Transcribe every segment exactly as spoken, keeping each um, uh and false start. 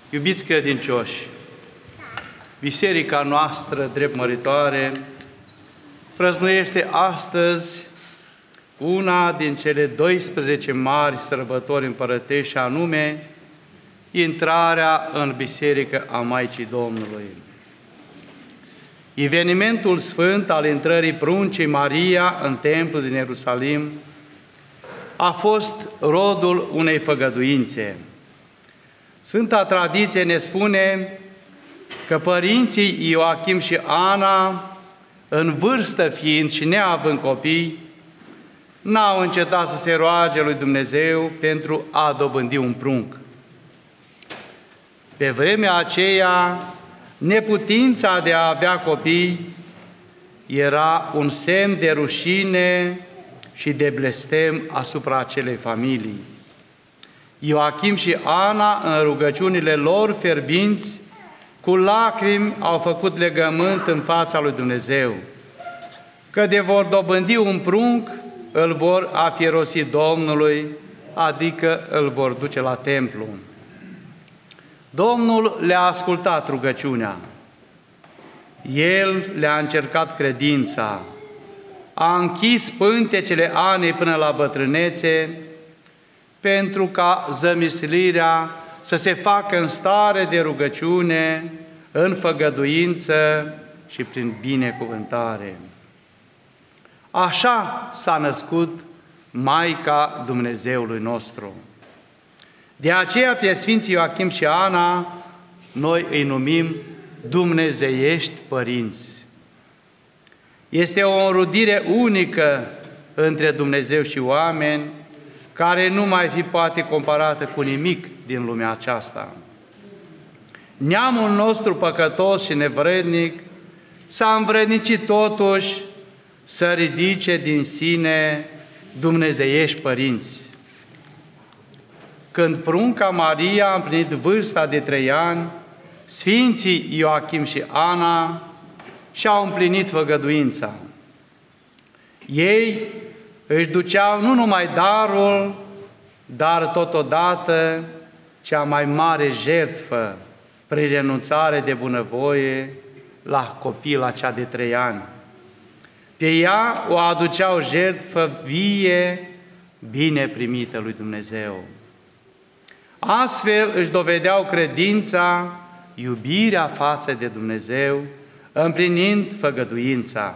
Iubiți credincioși, biserica noastră drept măritoare prăznuiește astăzi una din cele doisprezece mari sărbători împărătești, și anume intrarea în biserică a Maicii Domnului. Evenimentul sfânt al intrării pruncii Maria în templul din Ierusalim a fost rodul unei făgăduințe. Sfânta tradiție ne spune că părinții Ioachim și Ana, în vârstă fiind și neavând copii, n-au încetat să se roage lui Dumnezeu pentru a dobândi un prunc. Pe vremea aceea, neputința de a avea copii era un semn de rușine și de blestem asupra acelei familii. Ioachim și Ana, în rugăciunile lor fierbinți, cu lacrimi au făcut legământ în fața lui Dumnezeu, că de vor dobândi un prunc, îl vor afierosi Domnului, adică îl vor duce la templu. Domnul le-a ascultat rugăciunea. El le-a încercat credința, a închis pântecele Anei până la bătrânețe, pentru ca zămislirea să se facă în stare de rugăciune, în făgăduință și prin binecuvântare. Așa s-a născut Maica Dumnezeului nostru. De aceea pe Sfinții Ioachim și Ana noi îi numim dumnezeiești părinți. Este o înrudire unică între Dumnezeu și oameni, care nu mai fi poate comparată cu nimic din lumea aceasta. Neamul nostru păcătos și nevrednic s-a învrednicit totuși să ridice din sine dumnezeiești părinți. Când prunca Maria a împlinit vârsta de trei ani, Sfinții Ioachim și Ana și-au împlinit făgăduința. Ei își duceau nu numai darul, dar totodată cea mai mare jertfă, prin renunțare de bunăvoie la copila cea de trei ani. Pe ea o aduceau jertfă vie, bine primită lui Dumnezeu. Astfel își dovedeau credința, iubirea față de Dumnezeu, împlinind făgăduința.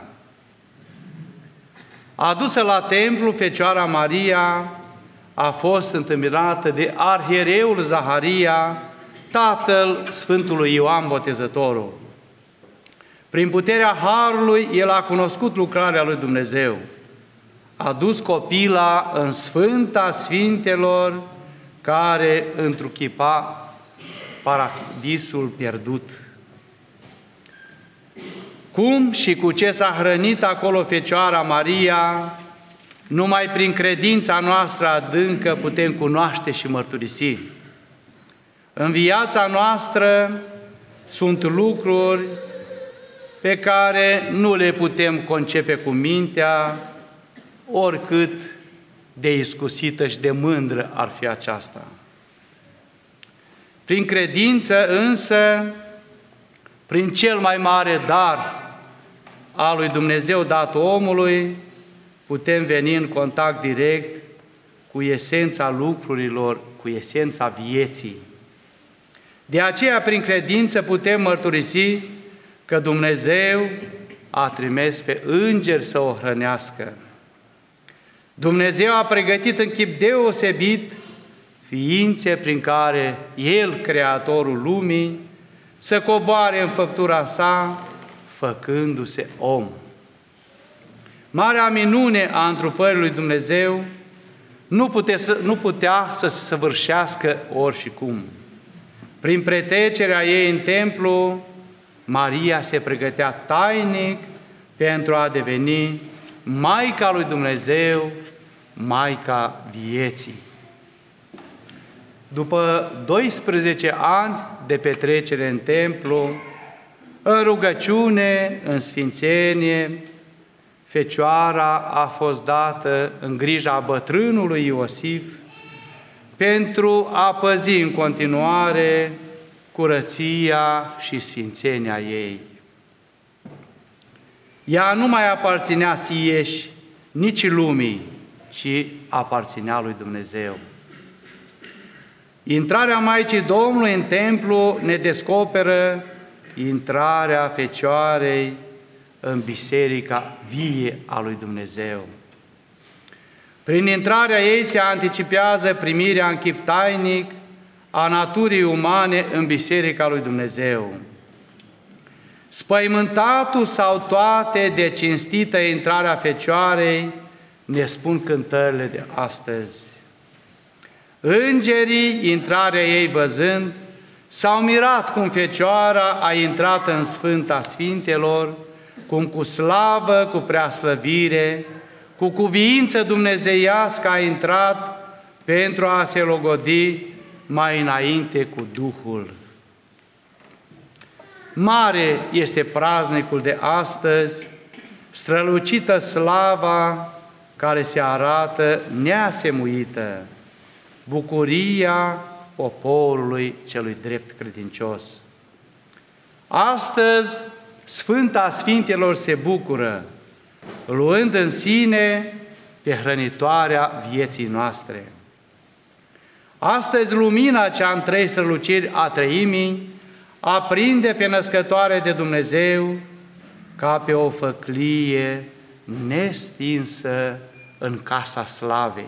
Adusă la templu, Fecioara Maria a fost întâmpinată de arhiereul Zaharia, tatăl Sfântului Ioan Botezătorul. Prin puterea Harului, el a cunoscut lucrarea lui Dumnezeu. A dus copila în Sfânta Sfintelor, care întruchipa paradisul pierdut. Cum și cu ce s-a hrănit acolo Fecioara Maria, numai prin credința noastră adâncă putem cunoaște și mărturisi. În viața noastră sunt lucruri pe care nu le putem concepe cu mintea, oricât de iscusită și de mândră ar fi aceasta. Prin credință însă, prin cel mai mare dar al lui Dumnezeu dat omului, putem veni în contact direct cu esența lucrurilor, cu esența vieții. De aceea, prin credință, putem mărturisi că Dumnezeu a trimis pe îngeri să o hrănească. Dumnezeu a pregătit în chip deosebit ființe prin care El, Creatorul lumii, să coboare în făptura sa, făcându-se om. Marea minune a întrupării lui Dumnezeu nu putea să, nu putea să se săvârșească oricum. Prin pretrecerea ei în templu, Maria se pregătea tainic pentru a deveni Maica lui Dumnezeu, Maica vieții. După doisprezece ani de petrecere în templu, în rugăciune, în sfințenie, Fecioara a fost dată în grija bătrânului Iosif pentru a păzi în continuare curăția și sfințenia ei. Ea nu mai aparținea sieși, nici lumii, ci aparținea lui Dumnezeu. Intrarea Maicii Domnului în templu ne descoperă intrarea Fecioarei în biserica vie a lui Dumnezeu. Prin intrarea ei se anticipează primirea în chip tainic a naturii umane în biserica lui Dumnezeu. Spăimântatul sau toate de cinstită intrarea Fecioarei, ne spun cântările de astăzi. Îngerii, intrarea ei văzând, s-au mirat cum Fecioara a intrat în Sfânta Sfintelor, cum cu slavă, cu preaslăvire, cu cuviință dumnezeiască a intrat pentru a se logodi mai înainte cu Duhul. Mare este praznicul de astăzi, strălucită slava care se arată neasemuită, bucuria poporului celui drept credincios. Astăzi, Sfânta Sfintelor se bucură, luând în sine pe hrănitoarea vieții noastre. Astăzi, lumina cea în trei străluciri a treimii aprinde pe născătoare de Dumnezeu ca pe o făclie nestinsă în casa slavei.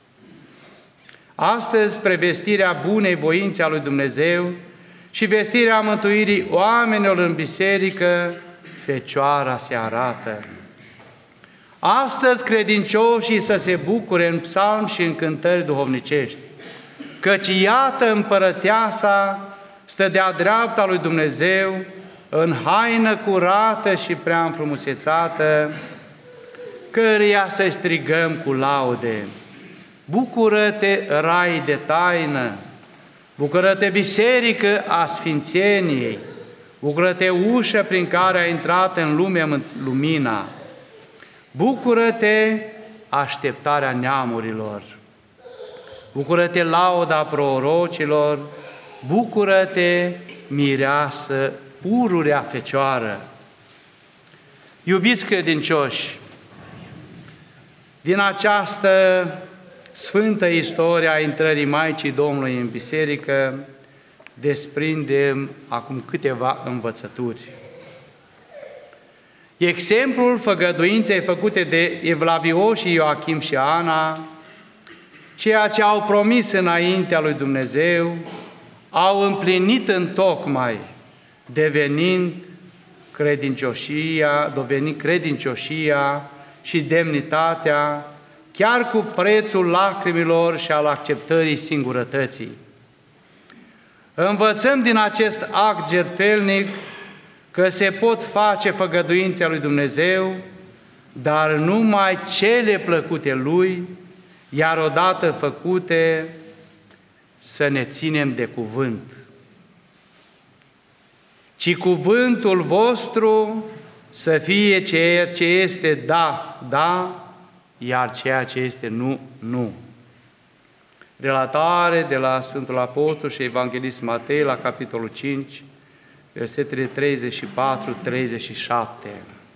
Astăzi, prevestirea bunei voințe a lui Dumnezeu și vestirea mântuirii oamenilor în biserică, Fecioara se arată. Astăzi, credincioșii să se bucure în psalmi și în cântări duhovnicești, căci iată împărăteasa stă de-a dreapta lui Dumnezeu, în haină curată și prea înfrumusețată, căreia să strigăm cu laude. Bucură-te, rai de taină! Bucură-te, biserică a sfințeniei! Bucură-te, ușă prin care a intrat în lume lumina! Bucură-te, așteptarea neamurilor! Bucură-te, lauda prorocilor! Bucură-te, mireasă, pururea Fecioară! Iubiți credincioși, din această sfântă istorie a intrării Maicii Domnului în biserică, desprindem acum câteva învățături. Exemplul făgăduinței făcute de Evlavioșii Ioachim și Ana, ceea ce au promis înaintea lui Dumnezeu, au împlinit întocmai, devenind credincioșia, devenind credincioșia și demnitatea, chiar cu prețul lacrimilor și al acceptării singurătății. Învățăm din acest act jertfelnic că se pot face făgăduințe lui Dumnezeu, dar numai cele plăcute Lui, iar odată făcute, să ne ținem de cuvânt. Ci cuvântul vostru să fie ceea ce este da, da, iar ceea ce este nu, nu. Relatare de la Sfântul Apostol și Evanghelist Matei, la capitolul cinci, versetele treizeci și patru treizeci și șapte.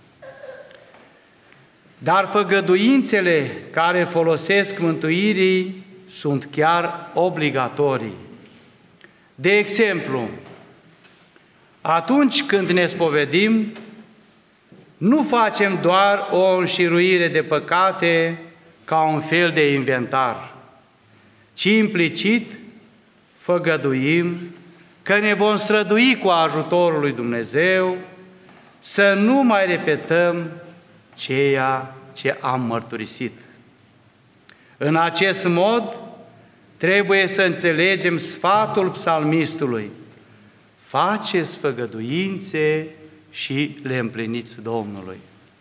Dar făgăduințele care folosesc mântuirii sunt chiar obligatorii. De exemplu, atunci când ne spovedim, nu facem doar o înșiruire de păcate ca un fel de inventar, ci implicit făgăduim că ne vom strădui cu ajutorul lui Dumnezeu să nu mai repetăm ceea ce am mărturisit. În acest mod, trebuie să înțelegem sfatul psalmistului: faceți făgăduințe și le împliniți Domnului.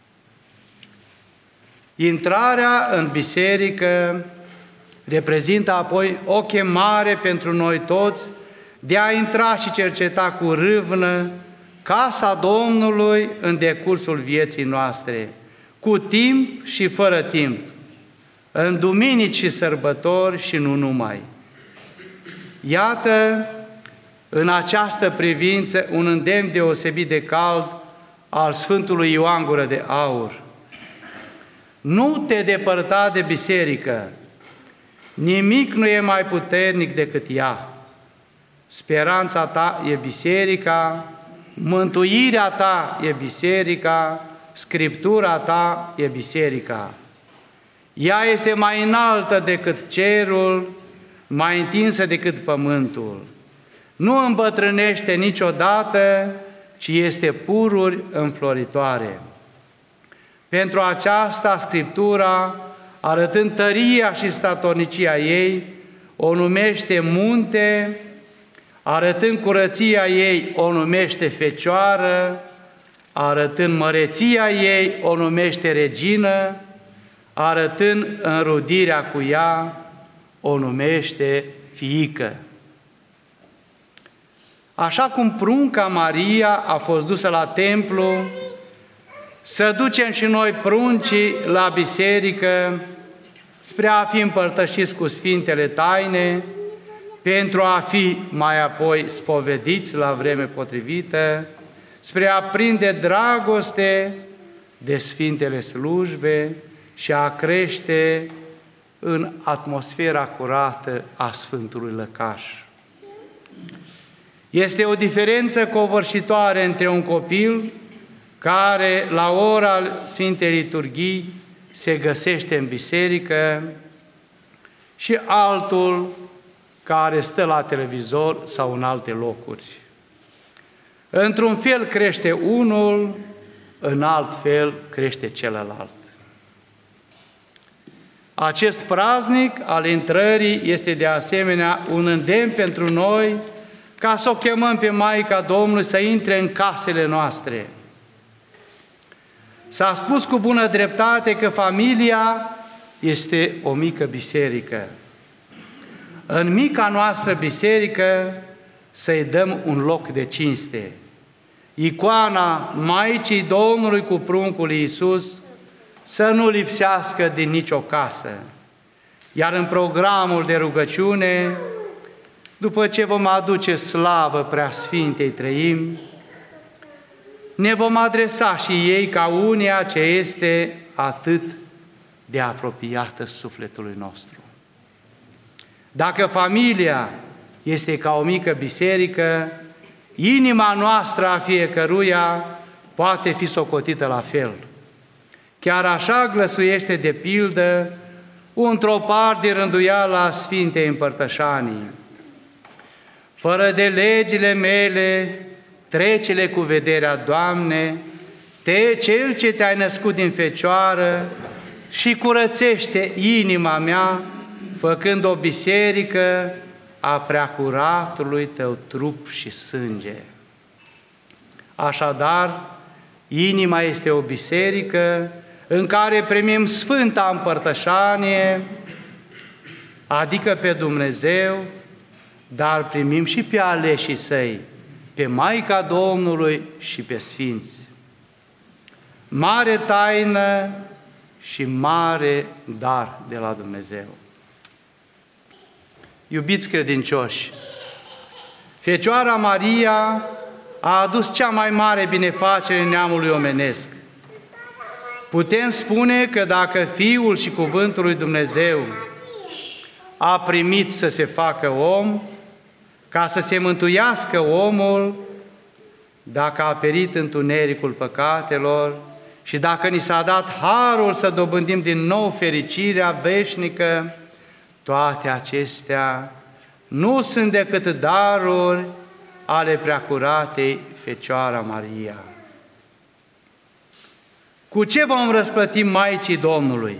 Intrarea în biserică reprezintă apoi o chemare pentru noi toți de a intra și cerceta cu râvnă casa Domnului în decursul vieții noastre, cu timp și fără timp, în duminici și sărbători și nu numai. Iată în această privință un îndemn deosebit de cald al Sfântului Ioan Gură de Aur. Nu te depărta de biserică, nimic nu e mai puternic decât ea. Speranța ta e biserica, mântuirea ta e biserica, Scriptura ta e biserica. Ea este mai înaltă decât cerul, mai întinsă decât pământul. Nu îmbătrânește niciodată, ci este pururi înfloritoare. Pentru aceasta, Scriptura, arătând tăria și statornicia ei, o numește munte, arătând curăția ei, o numește fecioară, arătând măreția ei, o numește regină, arătând înrudirea cu ea, o numește fiică. Așa cum prunca Maria a fost dusă la templu, să ducem și noi pruncii la biserică spre a fi împărtășiți cu Sfintele Taine, pentru a fi mai apoi spovediți la vreme potrivită, spre a prinde dragoste de Sfintele slujbe și a crește în atmosfera curată a Sfântului Lăcaș. Este o diferență covârșitoare între un copil care la ora Sfintei Liturghii se găsește în biserică și altul care stă la televizor sau în alte locuri. Într-un fel crește unul, în alt fel crește celălalt. Acest praznic al intrării este de asemenea un îndemn pentru noi ca să o chemăm pe Maica Domnului să intre în casele noastre. S-a spus cu bună dreptate că familia este o mică biserică. În mica noastră biserică să-i dăm un loc de cinste. Icoana Maicii Domnului cu pruncul Iisus să nu lipsească din nicio casă. Iar în programul de rugăciune, după ce vom aduce slavă Preasfintei Treimi, ne vom adresa și ei ca unia ce este atât de apropiată sufletului nostru. Dacă familia este ca o mică biserică, inima noastră a fiecăruia poate fi socotită la fel. Chiar așa glăsuiește de pildă într-o parte din rânduiala Sfintei Împărtășanii. Fără de legile mele, trece-le cu vederea, Doamne, Te, Cel ce Te-ai născut din Fecioară, și curățește inima mea, făcând o biserică a preacuratului Tău trup și sânge. Așadar, inima este o biserică în care primim Sfânta Împărtășanie, adică pe Dumnezeu, dar primim și pe aleșii Săi, pe Maica Domnului și pe Sfinți. Mare taină și mare dar de la Dumnezeu. Iubiți credincioși, Fecioara Maria a adus cea mai mare binefacere neamului omenesc. Putem spune că dacă Fiul și Cuvântul lui Dumnezeu a primit să se facă om, ca să se mântuiască omul, dacă a perit întunericul păcatelor și dacă ni s-a dat harul să dobândim din nou fericirea veșnică, toate acestea nu sunt decât daruri ale Preacuratei Fecioara Maria. Cu ce vom răsplăti Maicii Domnului?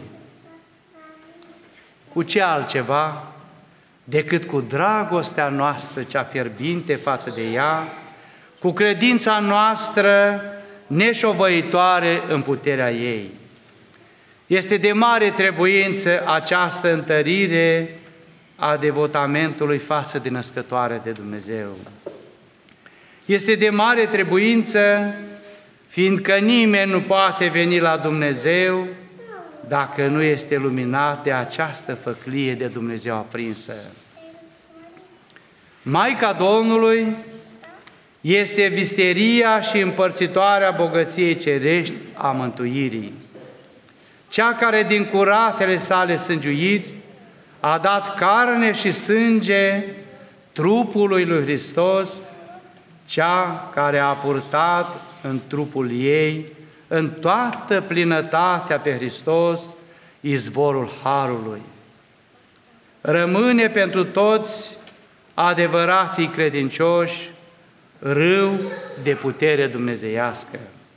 Cu ce altceva decât cu dragostea noastră cea fierbinte față de ea, cu credința noastră neșovăitoare în puterea ei. Este de mare trebuință această întărire a devotamentului față de Născătoarea de Dumnezeu. Este de mare trebuință, fiindcă nimeni nu poate veni la Dumnezeu dacă nu este luminat de această făclie de Dumnezeu aprinsă. Maica Domnului este visteria și împărțitoarea bogăției cerești a mântuirii. Cea care din curatele sale sângiuiri a dat carne și sânge trupului lui Hristos, cea care a purtat în trupul ei, în toată plinătatea pe Hristos, izvorul harului. Rămâne pentru toți adevărații credincioși râu de putere dumnezeiască.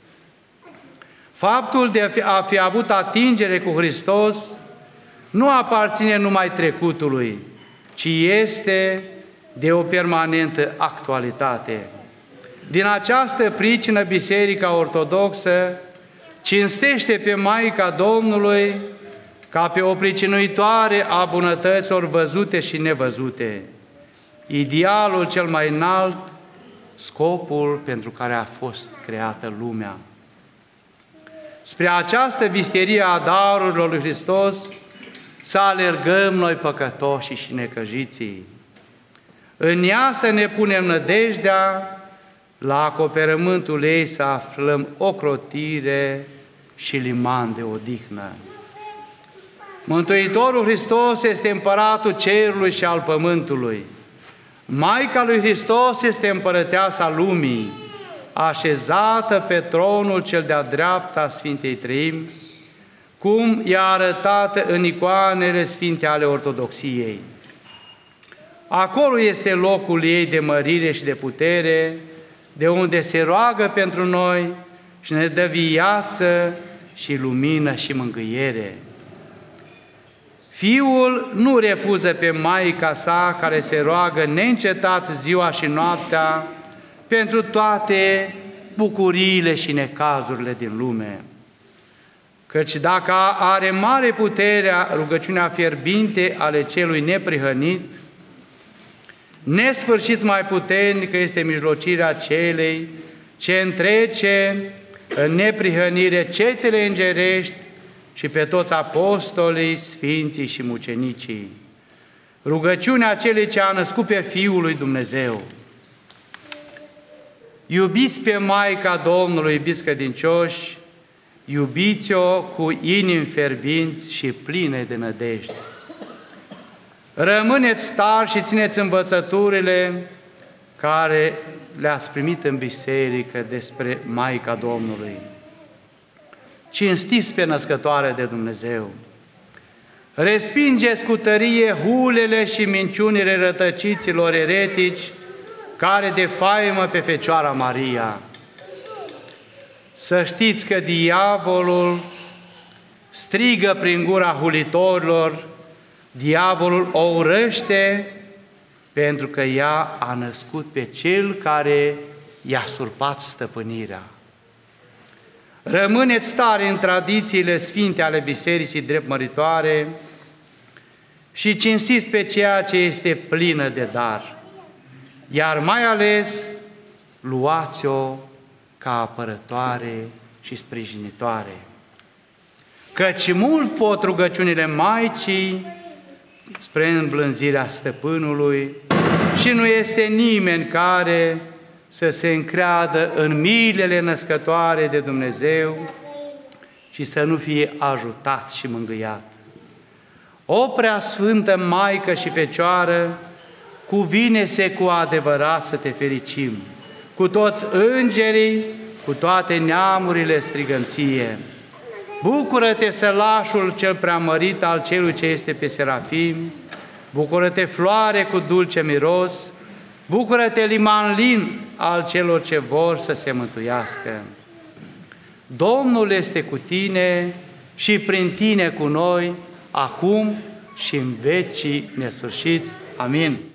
Faptul de a fi avut atingere cu Hristos nu aparține numai trecutului, ci este de o permanentă actualitate. Din această pricină, Biserica Ortodoxă cinstește pe Maica Domnului ca pe o pricinuitoare a bunătăților văzute și nevăzute, idealul cel mai înalt, scopul pentru care a fost creată lumea. Spre această visterie a darurilor lui Hristos să alergăm noi păcătoșii și necăjiții. În ea să ne punem nădejdea, la acoperământul ei să aflăm ocrotire și liman de odihnă. Mântuitorul Hristos este împăratul cerului și al pământului. Maica lui Hristos este împărăteasa lumii, așezată pe tronul cel de-a dreapta a Sfintei Treimi, cum i-a arătat în icoanele sfinte ale Ortodoxiei. Acolo este locul ei de mărire și de putere, de unde se roagă pentru noi și ne dă viață și lumină și mângâiere. Fiul nu refuză pe Maica sa, care se roagă neîncetat ziua și noaptea pentru toate bucuriile și necazurile din lume. Căci dacă are mare puterea rugăciunea fierbinte ale celui neprihănit, nesfârșit mai puternică este mijlocirea celei ce întrece în neprihănire cetele îngerești și pe toți apostolii, sfinții și mucenicii. Rugăciunea celei ce a născut pe Fiul lui Dumnezeu. Iubiți pe Maica Domnului, iubiți credincioși, iubiți-o cu inimi fierbinți și pline de nădejde. Rămâneți tari și țineți învățăturile care le-ați primit în biserică despre Maica Domnului. Cinstiți pe Născătoare de Dumnezeu. Respingeți cu tărie hulele și minciunile rătăciților eretici care defaimă pe Fecioara Maria. Să știți că diavolul strigă prin gura hulitorilor, diavolul o urăște pentru că ea a născut pe cel care i-a surpat stăpânirea. Rămâneți tare în tradițiile sfinte ale Bisericii dreptmăritoare și cinstiți pe ceea ce este plină de dar, iar mai ales luați-o ca apărătoare și sprijinitoare. Căci mult pot rugăciunile Maicii spre îmblânzirea stăpânului și nu este nimeni care să se încreadă în milele născătoare de Dumnezeu și să nu fie ajutat și mângâiat. O preasfântă Maică și Fecioară, cuvine-se cu adevărat să te fericim, cu toți îngerii, cu toate neamurile strigănție. Bucură-te, sălașul cel preamărit al celui ce este pe serafim, bucură-te, floare cu dulce miros, bucură-te, liman lin al celor ce vor să se mântuiască. Domnul este cu tine și prin tine cu noi, acum și în vecii nesfârșiți. Amin.